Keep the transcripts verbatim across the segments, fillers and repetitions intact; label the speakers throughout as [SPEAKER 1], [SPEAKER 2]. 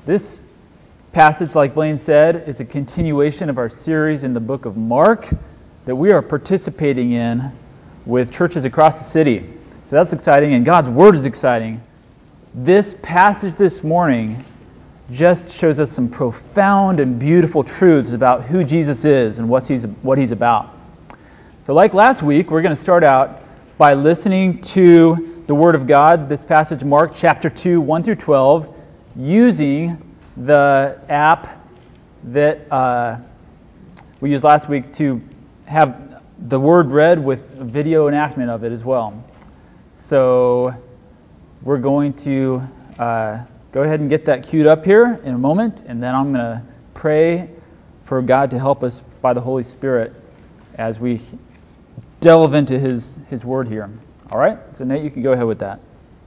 [SPEAKER 1] This passage, like Blaine said, is a continuation of our series in the book of Mark that we are participating in with churches across the city. So that's exciting, and God's Word is exciting. This passage this morning just shows us some profound and beautiful truths about who Jesus is and what he's, what he's about. So like last week, we're going to start out by listening to the Word of God, this passage, Mark chapter two, one through twelve, using the app that uh, we used last week to have the Word read with video enactment of it as well. So we're going to uh, go ahead and get that queued up here in a moment, and then I'm going to pray for God to help us by the Holy Spirit as we delve into His, His Word here. All right? So Nate, you can go ahead with that.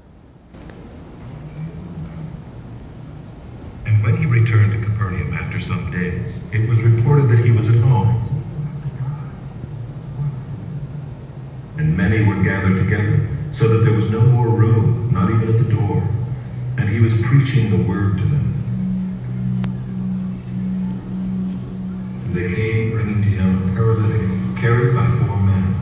[SPEAKER 2] And when he returned to Capernaum after some days, it was reported that he was at home. And many were gathered together, so that there was no more room, not even at the door. And he was preaching the word to them. And they came, bringing to him a paralytic, carried by four men.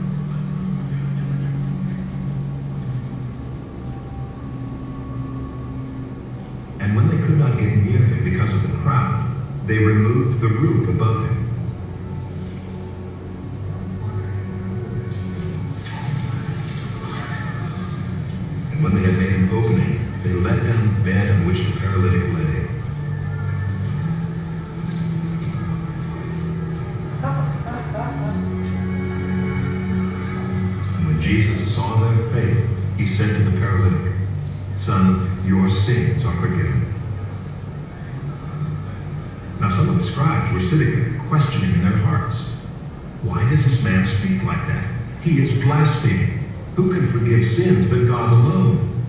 [SPEAKER 2] And when they could not get near him because of the crowd, they removed the roof above him. And when they had made an opening, they let down the bed on which the paralytic lay. And when Jesus saw their faith, he said to the paralytic, "Son, your sins are forgiven." Now some of the scribes were sitting there, questioning in their hearts, "Why does this man speak like that? He is blaspheming. Who can forgive sins but God alone?"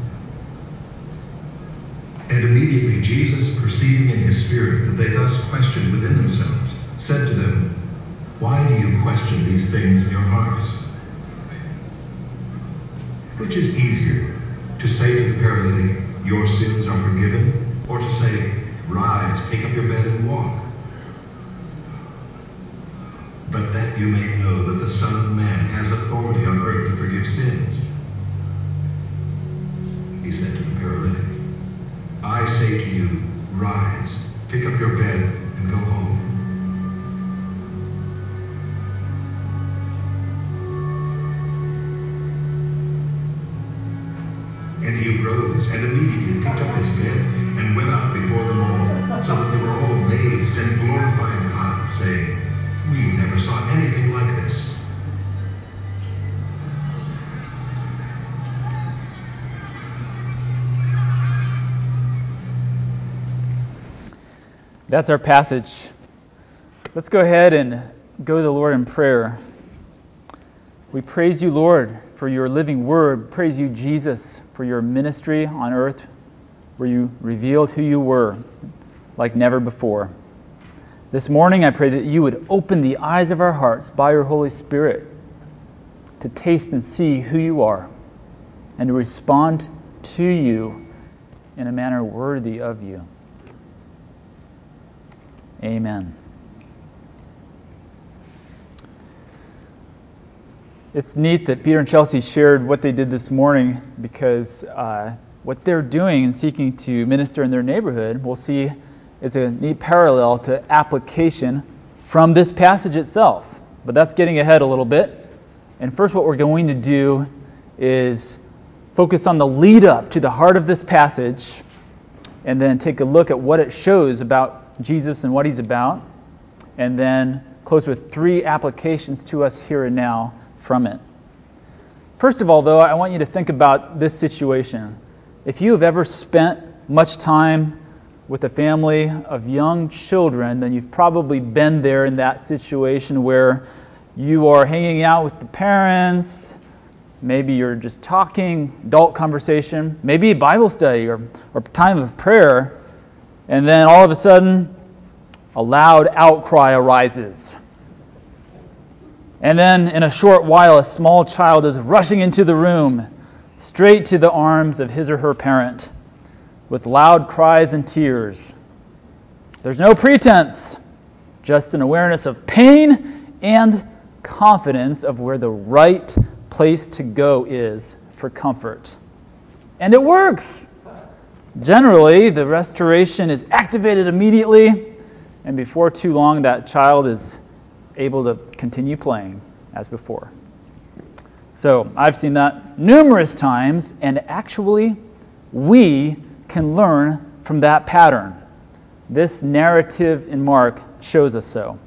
[SPEAKER 2] And immediately Jesus, perceiving in his spirit that they thus questioned within themselves, said to them, "Why do you question these things in your hearts? Which is easier, to say to the paralytic, 'Your sins are forgiven,' or to say, 'Rise, take up your bed and walk'? But that you may know that the Son of Man has authority on earth to forgive sins." He said to the paralytic, "I say to you, rise, pick up your bed, and go home." And he arose and immediately picked up his bed and went out before them all, so that they were all amazed and glorified God, saying, "We never saw anything like this."
[SPEAKER 1] That's our passage. Let's go ahead and go to the Lord in prayer. We praise you, Lord, for your living word. Praise you, Jesus, for your ministry on earth, where you revealed who you were like never before. This morning, I pray that you would open the eyes of our hearts by your Holy Spirit to taste and see who you are and to respond to you in a manner worthy of you. Amen. It's neat that Peter and Chelsea shared what they did this morning, because uh, what they're doing in seeking to minister in their neighborhood, we'll see, is a neat parallel to application from this passage itself. But that's getting ahead a little bit. And first, what we're going to do is focus on the lead up to the heart of this passage, and then take a look at what it shows about Jesus and what he's about, and then close with three applications to us here and now from it. First of all, though, I want you to think about this situation. If you have ever spent much time with a family of young children, then you've probably been there in that situation where you are hanging out with the parents, maybe you're just talking, adult conversation, maybe a Bible study or, or time of prayer, and then all of a sudden, a loud outcry arises. And then in a short while, a small child is rushing into the room, straight to the arms of his or her parent. with loud cries and tears. There's no pretense, just an awareness of pain and confidence of where the right place to go is for comfort. And it works. Generally, the restoration is activated immediately, and before too long, that child is able to continue playing as before. So I've seen that numerous times, and actually, we can learn from that pattern. This narrative in Mark shows us so.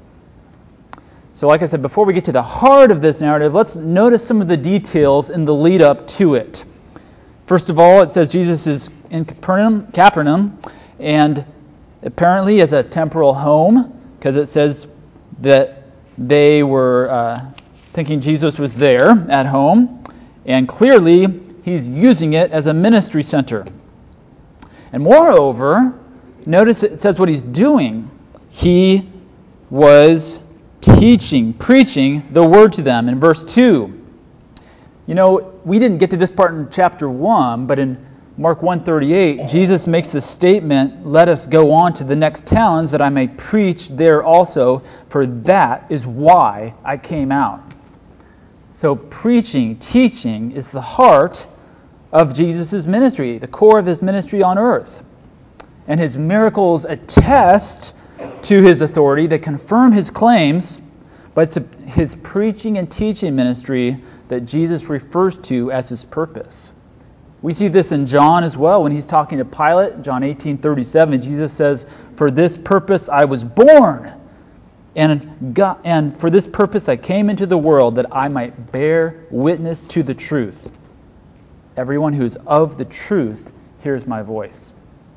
[SPEAKER 1] So like I said, before we get to the heart of this narrative, let's notice some of the details in the lead up to it. First of all, it says Jesus is in Capernaum, Capernaum and apparently has a temporal home, because it says that they were uh, thinking Jesus was there at home, and clearly he's using it as a ministry center. And moreover, notice it says what he's doing. He was teaching, preaching the word to them in verse two. You know, we didn't get to this part in chapter one, but in Mark one thirty-eight, Jesus makes a statement, "Let us go on to the next towns that I may preach there also, for that is why I came out." So preaching, teaching is the heart of Jesus' ministry, the core of his ministry on earth. And his miracles attest to his authority, they confirm his claims, but it's his preaching and teaching ministry that Jesus refers to as his purpose. We see this in John as well when he's talking to Pilate, John eighteen thirty-seven. Jesus says, "For this purpose I was born, and God, and for this purpose I came into the world, that I might bear witness to the truth. Everyone who is of the truth hears my voice."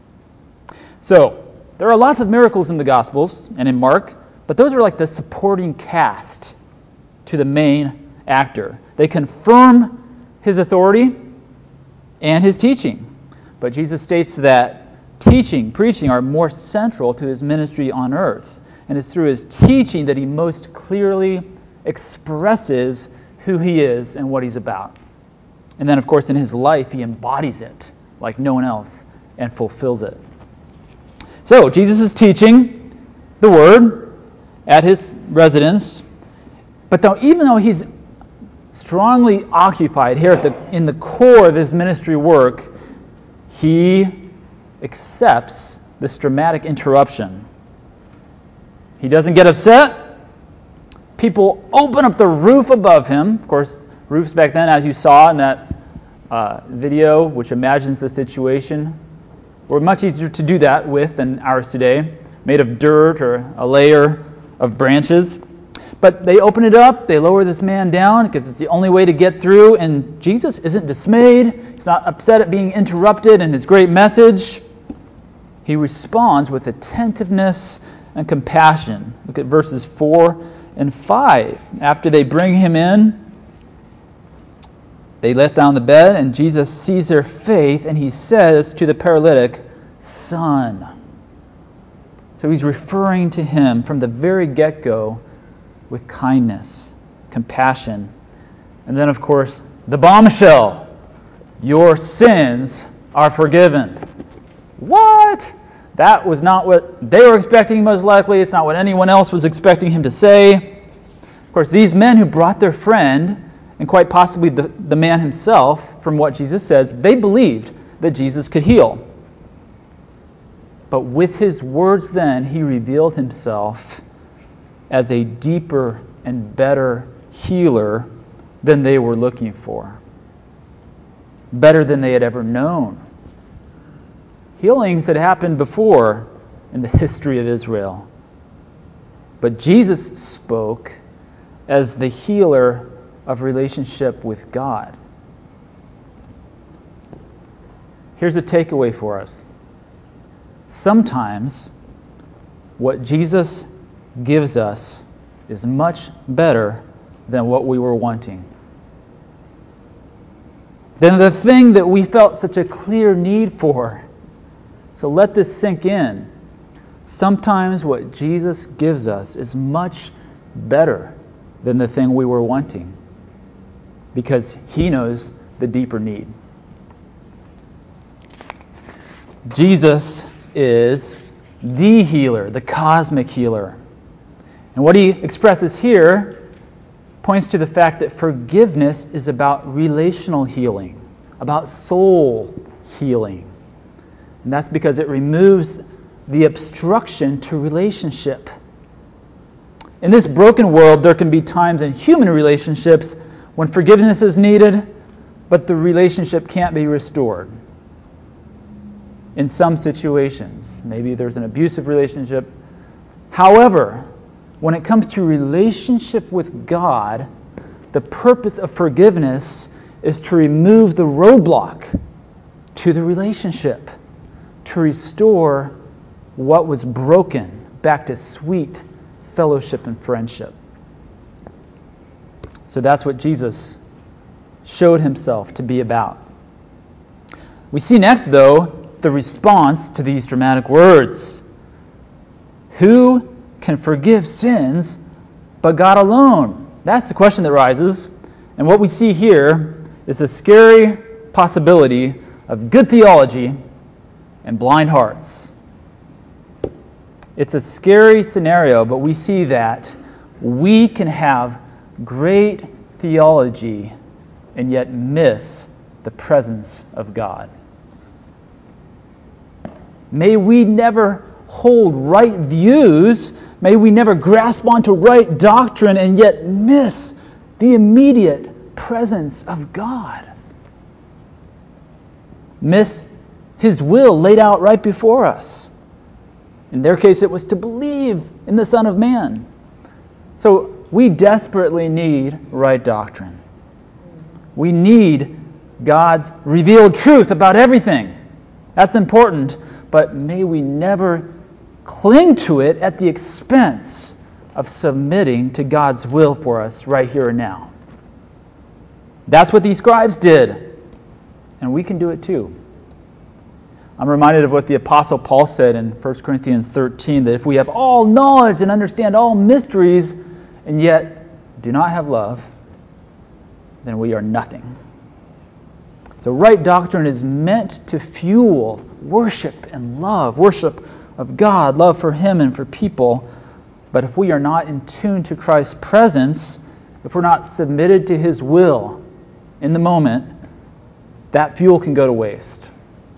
[SPEAKER 1] So, there are lots of miracles in the Gospels and in Mark, but those are like the supporting cast to the main actor. They confirm his authority and his teaching. But Jesus states that teaching, preaching are more central to his ministry on earth. And it's through his teaching that he most clearly expresses who he is and what he's about. And then, of course, in his life, he embodies it like no one else and fulfills it. So, Jesus is teaching the word at his residence, but though, even though he's strongly occupied here at the, in the core of his ministry work, he accepts this dramatic interruption. He doesn't get upset. People open up the roof above him. Of course, roofs back then, as you saw in that uh, video, which imagines the situation, were much easier to do that with than ours today, made of dirt or a layer of branches. But they open it up, they lower this man down because it's the only way to get through, and Jesus isn't dismayed. He's not upset at being interrupted in his great message. He responds with attentiveness and compassion. Look at verses four and five. After they bring him in, they let down the bed, and Jesus sees their faith, and he says to the paralytic, "Son." So he's referring to him from the very get-go with kindness, compassion. And then, of course, the bombshell. "Your sins are forgiven." What? That was not what they were expecting, most likely. It's not what anyone else was expecting him to say. Of course, these men who brought their friend, and quite possibly the, the man himself, from what Jesus says, they believed that Jesus could heal. But with his words then, he revealed himself as a deeper and better healer than they were looking for. Better than they had ever known. Healings had happened before in the history of Israel. But Jesus spoke as the healer of relationship with God. Here's a takeaway for us. Sometimes what Jesus gives us is much better than what we were wanting. Than the thing that we felt such a clear need for. So let this sink in. Sometimes what Jesus gives us is much better than the thing we were wanting, because he knows the deeper need. Jesus is the healer, the cosmic healer. And what he expresses here points to the fact that forgiveness is about relational healing, about soul healing. And that's because it removes the obstruction to relationship. In this broken world, there can be times in human relationships when forgiveness is needed, but the relationship can't be restored. In some situations, maybe there's an abusive relationship. However, when it comes to relationship with God, the purpose of forgiveness is to remove the roadblock to the relationship, to restore what was broken back to sweet fellowship and friendship. So that's what Jesus showed himself to be about. We see next, though, the response to these dramatic words. Who can forgive sins but God alone? That's the question that rises. And what we see here is a scary possibility of good theology and blind hearts. It's a scary scenario, but we see that we can have great theology and yet miss the presence of God. May we never hold right views. May we never grasp onto right doctrine and yet miss the immediate presence of God. Miss His will laid out right before us. In their case, it was to believe in the Son of Man. So we desperately need right doctrine. We need God's revealed truth about everything. That's important, but may we never cling to it at the expense of submitting to God's will for us right here and now. That's what these scribes did, and we can do it too. I'm reminded of what the Apostle Paul said in First Corinthians thirteen, that if we have all knowledge and understand all mysteries, and yet do not have love, then we are nothing. So right doctrine is meant to fuel worship and love, worship of God, love for Him and for people. But if we are not in tune to Christ's presence, if we're not submitted to His will in the moment, that fuel can go to waste.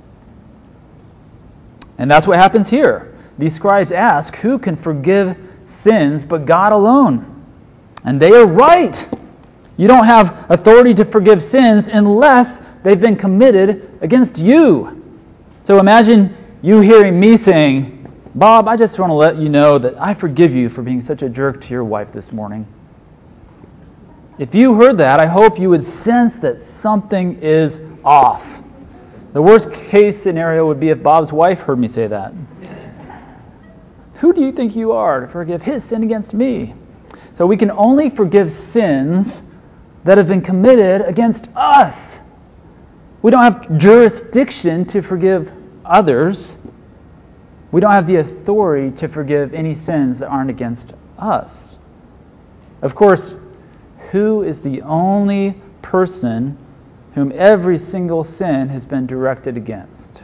[SPEAKER 1] And that's what happens here. These scribes ask, who can forgive sins but God alone? And they are right. You don't have authority to forgive sins unless they've been committed against you. So imagine you hearing me saying, Bob, I just want to let you know that I forgive you for being such a jerk to your wife this morning. If you heard that, I hope you would sense that something is off. The worst case scenario would be if Bob's wife heard me say that. Who do you think you are to forgive his sin against me? So we can only forgive sins that have been committed against us. We don't have jurisdiction to forgive others. We don't have the authority to forgive any sins that aren't against us. Of course, who is the only person whom every single sin has been directed against?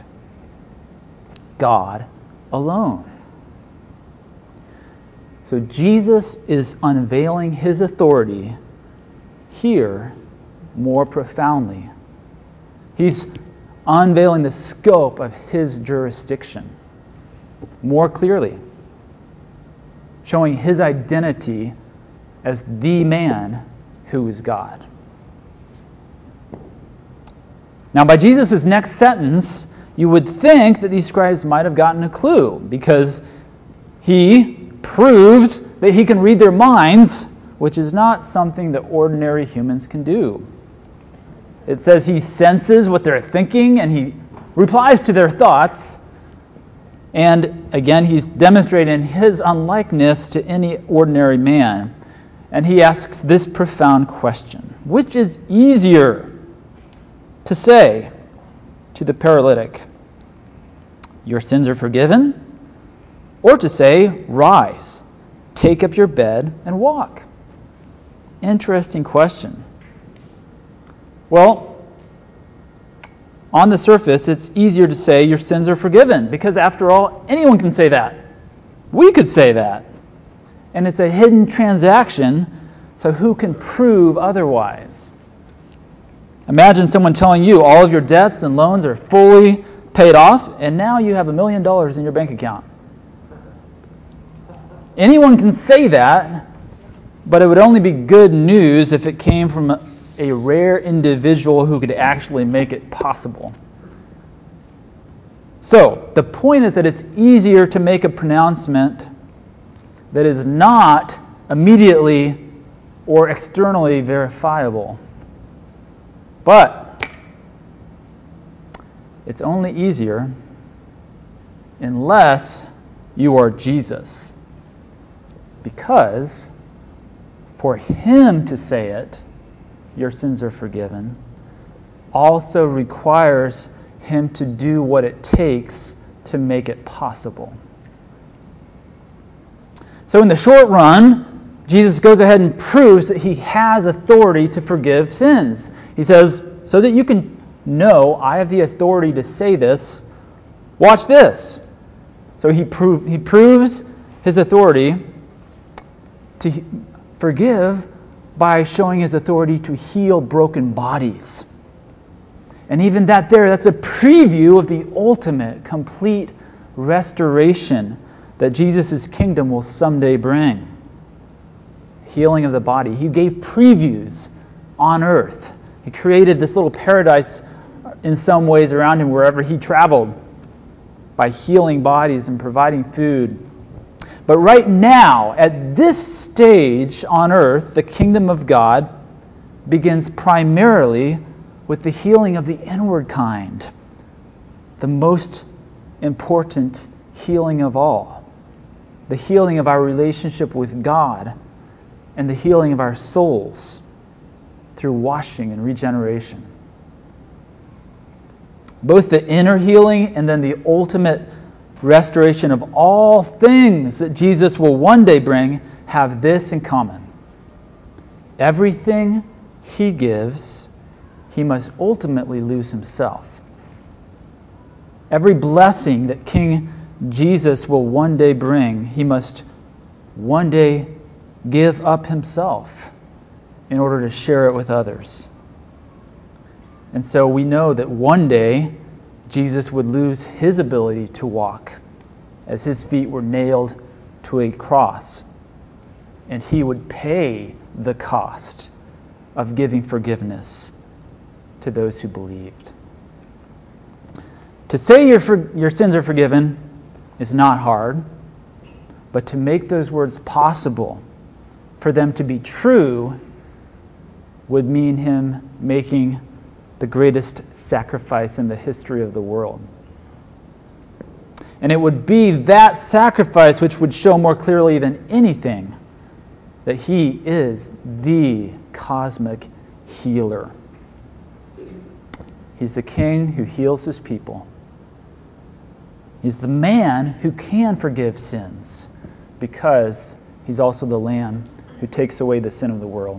[SPEAKER 1] God alone. So Jesus is unveiling His authority here more profoundly. He's unveiling the scope of His jurisdiction more clearly, showing His identity as the man who is God. Now, by Jesus' next sentence, you would think that these scribes might have gotten a clue, because He proves that He can read their minds, which is not something that ordinary humans can do. It says He senses what they're thinking, and He replies to their thoughts. And again, He's demonstrating His unlikeness to any ordinary man. And He asks this profound question: which is easier to say to the paralytic, your sins are forgiven? Or to say, rise, take up your bed and walk? Interesting question. Well, on the surface, it's easier to say your sins are forgiven, because after all, anyone can say that. We could say that. And it's a hidden transaction, so who can prove otherwise? Imagine someone telling you all of your debts and loans are fully paid off, and now you have a million dollars in your bank account. Anyone can say that, but it would only be good news if it came from a, a rare individual who could actually make it possible. So, the point is that it's easier to make a pronouncement that is not immediately or externally verifiable. But it's only easier unless you are Jesus. Because for him to say it, your sins are forgiven, also requires him to do what it takes to make it possible. So in the short run, Jesus goes ahead and proves that he has authority to forgive sins. He says, so that you can know I have the authority to say this, watch this. So he, prove, he proves his authority to forgive by showing his authority to heal broken bodies. And even that there, that's a preview of the ultimate, complete restoration that Jesus' kingdom will someday bring. Healing of the body. He gave previews on earth. He created this little paradise in some ways around him wherever he traveled by healing bodies and providing food. But right now, at this stage on earth, the kingdom of God begins primarily with the healing of the inward kind, the most important healing of all, the healing of our relationship with God and the healing of our souls through washing and regeneration. Both the inner healing and then the ultimate restoration of all things that Jesus will one day bring have this in common. Everything he gives, he must ultimately lose himself. Every blessing that King Jesus will one day bring, he must one day give up himself in order to share it with others. And so we know that one day Jesus would lose his ability to walk as his feet were nailed to a cross. And he would pay the cost of giving forgiveness to those who believed. To say your, for, your sins are forgiven is not hard, but to make those words possible, for them to be true, would mean him making the greatest sacrifice in the history of the world. And it would be that sacrifice which would show more clearly than anything that he is the cosmic healer. He's the king who heals his people. He's the man who can forgive sins because he's also the Lamb who takes away the sin of the world.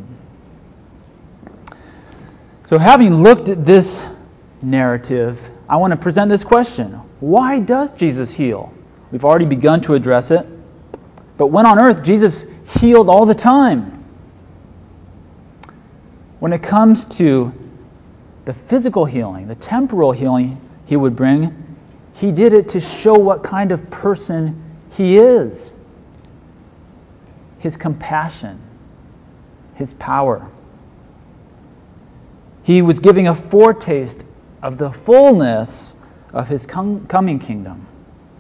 [SPEAKER 1] So having looked at this narrative, I want to present this question. Why does Jesus heal? We've already begun to address it. But when on earth, Jesus healed all the time. When it comes to the physical healing, the temporal healing he would bring, he did it to show what kind of person he is. His compassion, his power. He was giving a foretaste of the fullness of his com- coming kingdom.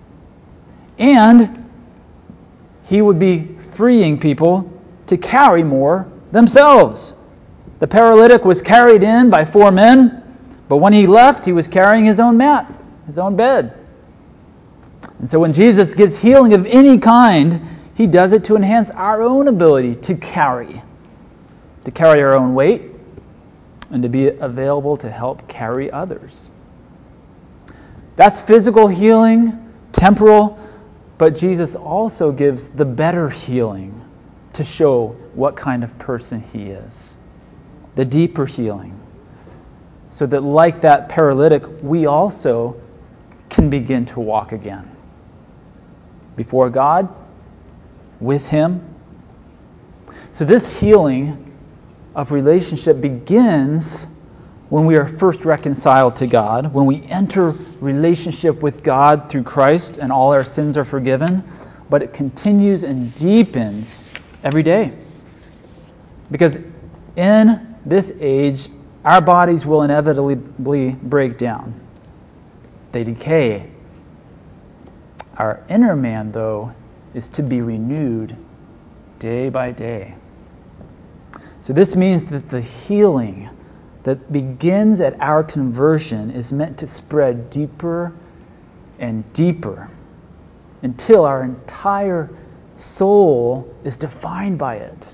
[SPEAKER 1] And he would be freeing people to carry more themselves. The paralytic was carried in by four men, but when he left, he was carrying his own mat, his own bed. And so when Jesus gives healing of any kind, he does it to enhance our own ability to carry, to carry our own weight, and to be available to help carry others. That's physical healing, temporal, but Jesus also gives the better healing to show what kind of person he is. The deeper healing. so that like that paralytic, we also can begin to walk again. Before God, with Him. So this healing of relationship begins when we are first reconciled to God, when we enter relationship with God through Christ and all our sins are forgiven, but it continues and deepens every day. Because in this age, our bodies will inevitably break down. They decay. Our inner man, though, is to be renewed day by day. So this means that the healing that begins at our conversion is meant to spread deeper and deeper until our entire soul is defined by it,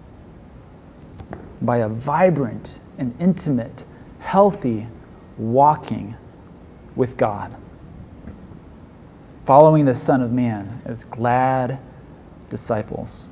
[SPEAKER 1] by a vibrant and intimate, healthy walking with God, following the Son of Man as glad disciples.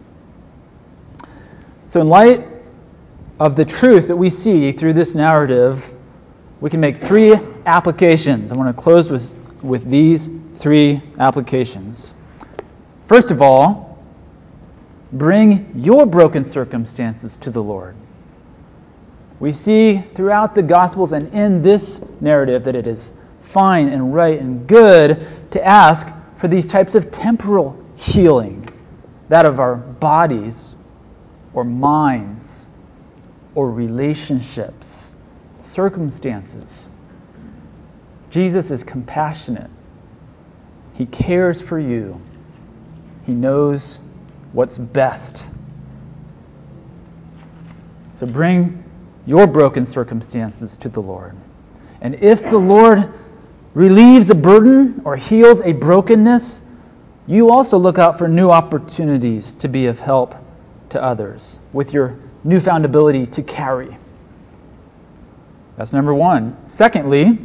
[SPEAKER 1] So in light of the truth that we see through this narrative, we can make three applications. I want to close with, with these three applications. First of all, bring your broken circumstances to the Lord. We see throughout the Gospels and in this narrative that it is fine and right and good to ask for these types of temporal healing, that of our bodies or minds or relationships, circumstances. Jesus is compassionate. He cares for you. He knows what's best. So bring your broken circumstances to the Lord. And if the Lord relieves a burden or heals a brokenness, you also look out for new opportunities to be of help to others with your newfound ability to carry. That's number one. Secondly,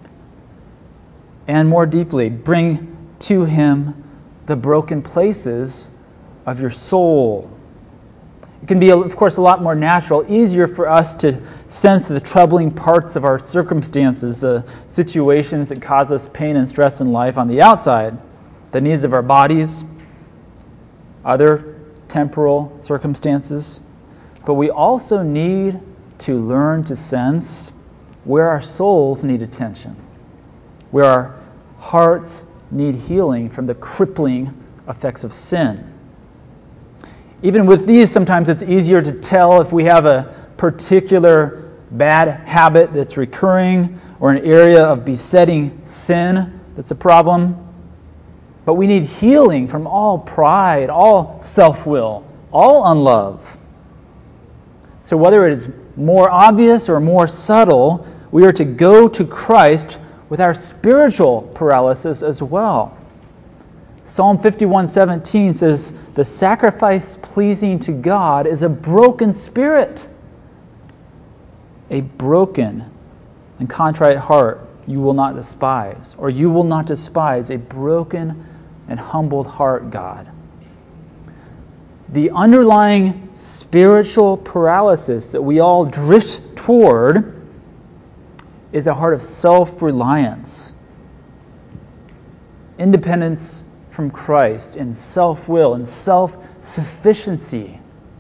[SPEAKER 1] and more deeply, bring to Him the broken places of your soul. It can be, of course, a lot more natural, easier for us to sense the troubling parts of our circumstances, the situations that cause us pain and stress in life on the outside, the needs of our bodies, other temporal circumstances. But we also need to learn to sense where our souls need attention, where our hearts need healing from the crippling effects of sin. Even with these, sometimes it's easier to tell if we have a particular bad habit that's recurring or an area of besetting sin that's a problem. But we need healing from all pride, all self-will, all unlove. So whether it is more obvious or more subtle, we are to go to Christ with our spiritual paralysis as well. Psalm fifty-one seventeen says, "The sacrifice pleasing to God is a broken spirit." A broken and contrite heart you will not despise, or you will not despise a broken and humbled heart, God. The underlying spiritual paralysis that we all drift toward is a heart of self-reliance, independence from Christ, and self-will and self-sufficiency.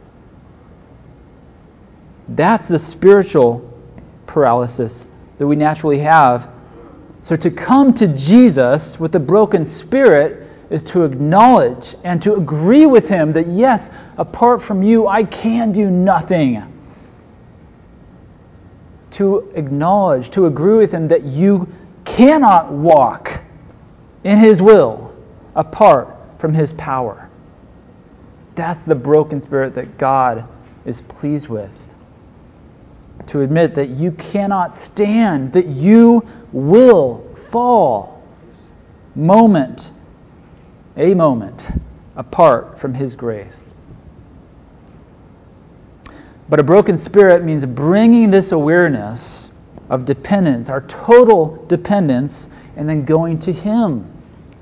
[SPEAKER 1] That's the spiritual paralysis that we naturally have. So to come to Jesus with a broken spirit is to acknowledge and to agree with Him that, yes, apart from you, I can do nothing. To acknowledge, to agree with Him that you cannot walk in His will apart from His power. That's the broken spirit that God is pleased with. To admit that you cannot stand, that you will fall moment, a moment, apart from His grace. But a broken spirit means bringing this awareness of dependence, our total dependence, and then going to Him.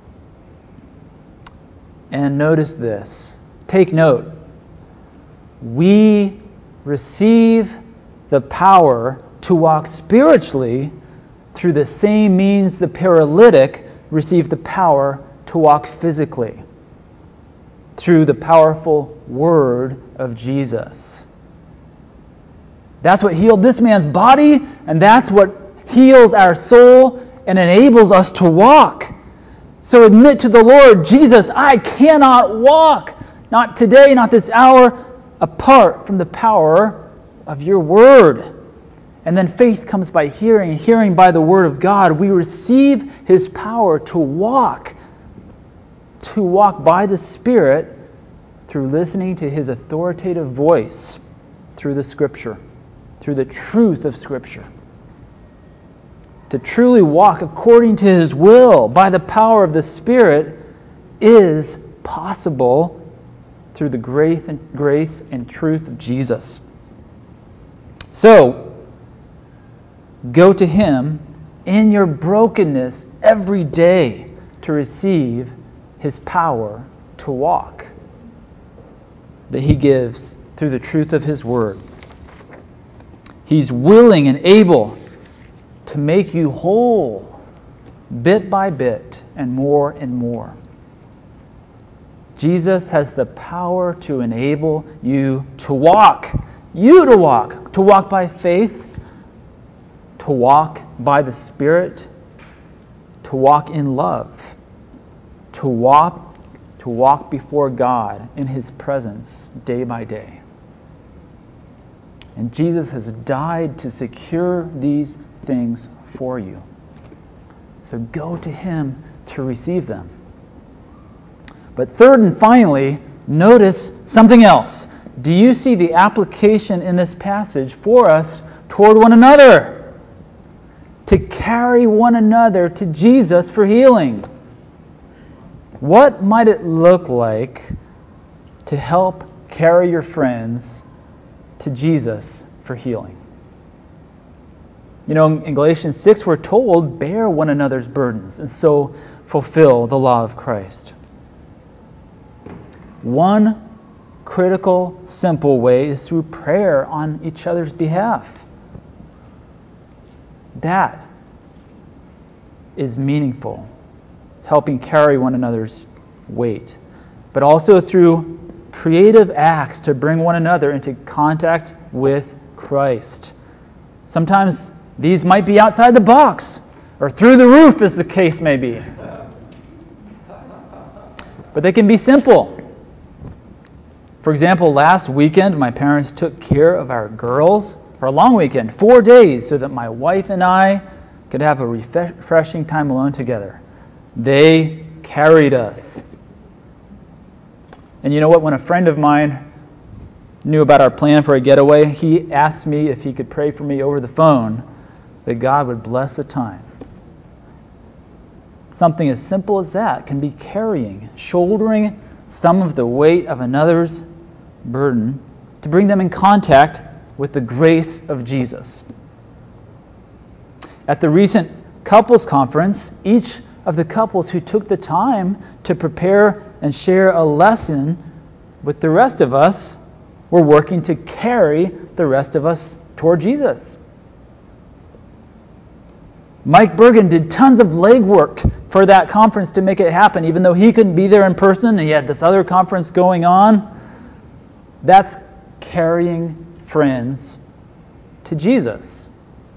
[SPEAKER 1] And notice this. Take note. We receive the power to walk spiritually through the same means the paralytic received the power to walk physically, through the powerful word of Jesus. That's what healed this man's body, and that's what heals our soul and enables us to walk. So admit to the Lord, Jesus, I cannot walk, not today, not this hour, apart from the power of your word. And then faith comes by hearing, and hearing by the word of God. We receive his power to walk, to walk by the Spirit through listening to his authoritative voice, through the Scripture, through the truth of Scripture. To truly walk according to his will by the power of the Spirit is possible through the grace and, grace and truth of Jesus. So, go to him in your brokenness every day to receive his power to walk that he gives through the truth of his word. He's willing and able to make you whole bit by bit and more and more. Jesus has the power to enable you to walk. You to walk. To walk by faith. To walk by the Spirit. To walk in love. To walk, to walk before God in his presence day by day. And Jesus has died to secure these things for you. So go to him to receive them. But third and finally, notice something else. Do you see the application in this passage for us toward one another? To carry one another to Jesus for healing. What might it look like to help carry your friends to Jesus for healing? You know, in Galatians six, we're told, bear one another's burdens and so fulfill the law of Christ. One critical, simple way is through prayer on each other's behalf. That is meaningful. It's helping carry one another's weight. But also through creative acts to bring one another into contact with Christ. Sometimes these might be outside the box, or through the roof, as the case may be. But they can be simple. For example, last weekend, my parents took care of our girls for a long weekend, four days, so that my wife and I could have a refreshing time alone together. They carried us. And you know what? When a friend of mine knew about our plan for a getaway, he asked me if he could pray for me over the phone that God would bless the time. Something as simple as that can be carrying, shouldering some of the weight of another's burden to bring them in contact with the grace of Jesus. At the recent couples conference, each of the couples who took the time to prepare and share a lesson with the rest of us were working to carry the rest of us toward Jesus. Mike Bergen did tons of legwork for that conference to make it happen, even though he couldn't be there in person and he had this other conference going on. That's carrying friends to Jesus.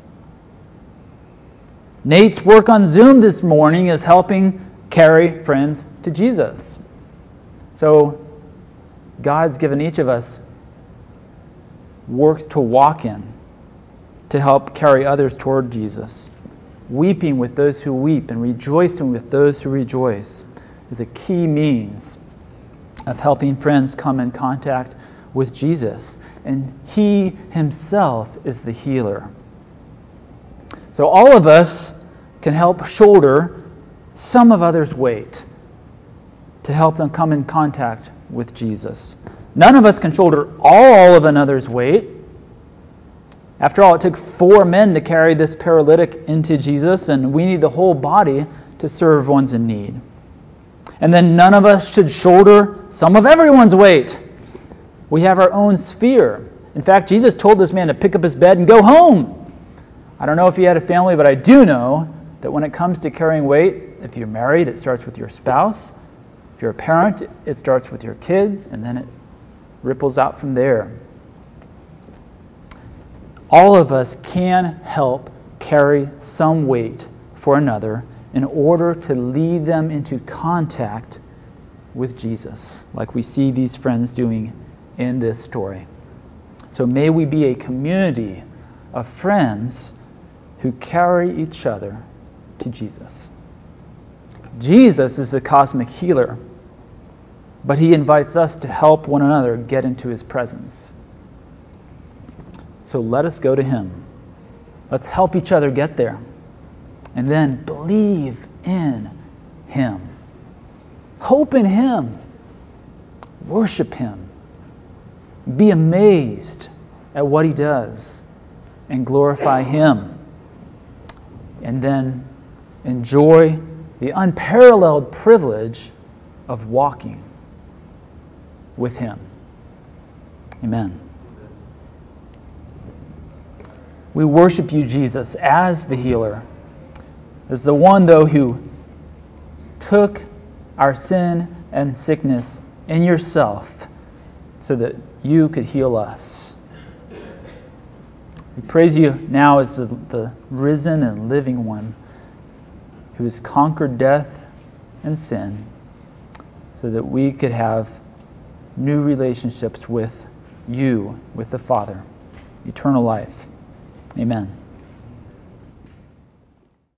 [SPEAKER 1] Nate's work on Zoom this morning is helping carry friends to Jesus. So God's given each of us works to walk in to help carry others toward Jesus. Weeping with those who weep and rejoicing with those who rejoice is a key means of helping friends come in contact with Jesus. And he himself is the healer. So all of us can help shoulder some of others' weight to help them come in contact with Jesus. None of us can shoulder all of another's weight. After all, it took four men to carry this paralytic into Jesus, and we need the whole body to serve ones in need. And then none of us should shoulder some of everyone's weight. We have our own sphere. In fact, Jesus told this man to pick up his bed and go home. I don't know if you had a family, but I do know that when it comes to carrying weight, if you're married, it starts with your spouse. If you're a parent, it starts with your kids, and then it ripples out from there. All of us can help carry some weight for another in order to lead them into contact with Jesus, like we see these friends doing in this story. So may we be a community of friends who carry each other to Jesus. Jesus is the cosmic healer, but he invites us to help one another get into his presence. So let us go to him. Let's help each other get there. And then believe in him. Hope in him. Worship him. Be amazed at what he does and glorify him. And then enjoy the unparalleled privilege of walking with him. Amen. We worship you, Jesus, as the healer, as the one, though, who took our sin and sickness in yourself so that you could heal us. We praise you now as the, the risen and living one who has conquered death and sin so that we could have new relationships with you, with the Father, eternal life. Amen.